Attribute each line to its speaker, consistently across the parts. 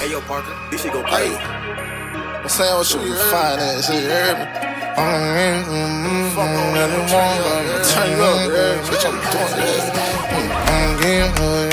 Speaker 1: Hey, yo, Parker, this shit go crazy.
Speaker 2: I'm saying what you find that shit, you heard me? Turn you up, bitch, I'm doing that. I'm getting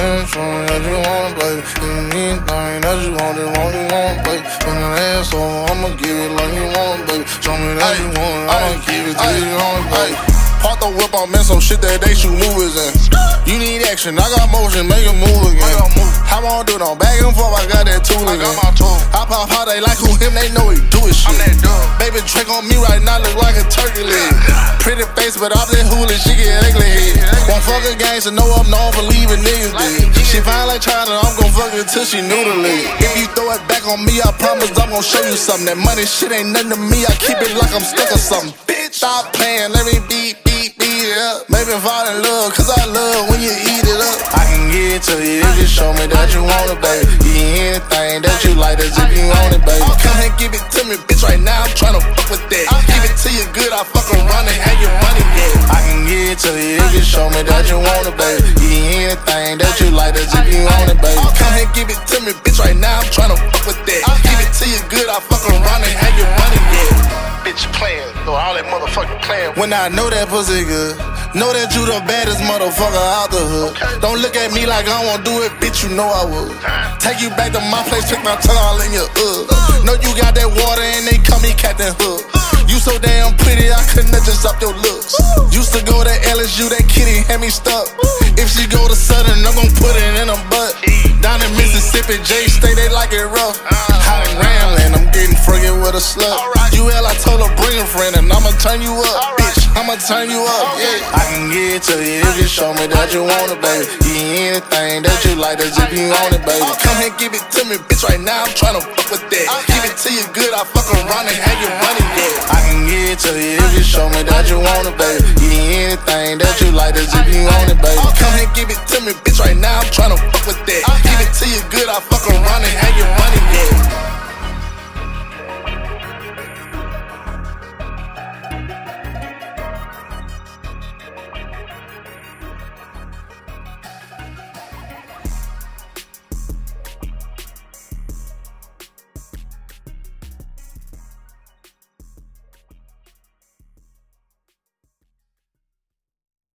Speaker 2: that you want, baby. Anything that you want, baby. When the asshole, I'ma give it like you want, baby. Show me that you want, I'ma give it to you on, baby. Park the whip, I'm in some shit that they shoot movies in. You need action, I got motion, make it move again. I won't do no back and forth, I got that tool again. I pop how they like who him, they know he do his shit. Baby trick on me right now, look like a turkey leg. Pretty face, but off that hula, she get ugly head. Won't fuck a gangster, know I'm known for leaving niggas dead. She fine like China, I'm gon' fuck her till she noodle it. If you throw it back on me, I promise I'm gon' show you something. That money shit ain't nothing to me, I keep it like I'm stuck or something. Bitch, stop playing, let me beat it up. Maybe fall in love, cause I love when you eat it up. I can get it to you if you show me that you want it, baby. Eat anything that you like, that's if you want it, baby. Come and give it to me, bitch, right now I'm tryna fuck with that. Give it to you good, I fuck around and have your money, yeah. I can get it to you if you show me that you want it, baby. Eat anything that you like, that's if you want it, baby. Come and give it to me, bitch, right now I'm tryna fuck with that. Give it to you good, I fuck around and have your money, yeah. Bitch playing, though all that motherfucking playing. When I know that pussy good, know that you the baddest motherfucker out the hood. Don't look at me like I won't do it, bitch, you know I would. Take you back to my place, pick my tongue all in your Know you got that water and they call me Captain Hook. You so damn pretty, I couldn't just up your looks. Used to go to LSU, that kitty had me stuck. If she go to Southern, I'm gon' put it in her butt. Down in Mississippi, J-State, they like it rough. Hot and Ramblin', I'm getting friggin' with a slut. UL, I told her bring a friend and I'ma turn you up, bitch. I'ma turn you up, yeah. I can get it to you if you show me that you want it, baby. Eat anything that you like, that's if you want it, baby. Come and give it to me, bitch, right now I'm tryna fuck with that. Give it to you good, I fuck around and have your money, yeah. I can get it to you if you show me that you want it, baby. Eat anything that you like, that's if you want it, baby. Come and give it to me, bitch, right now I'm tryna fuck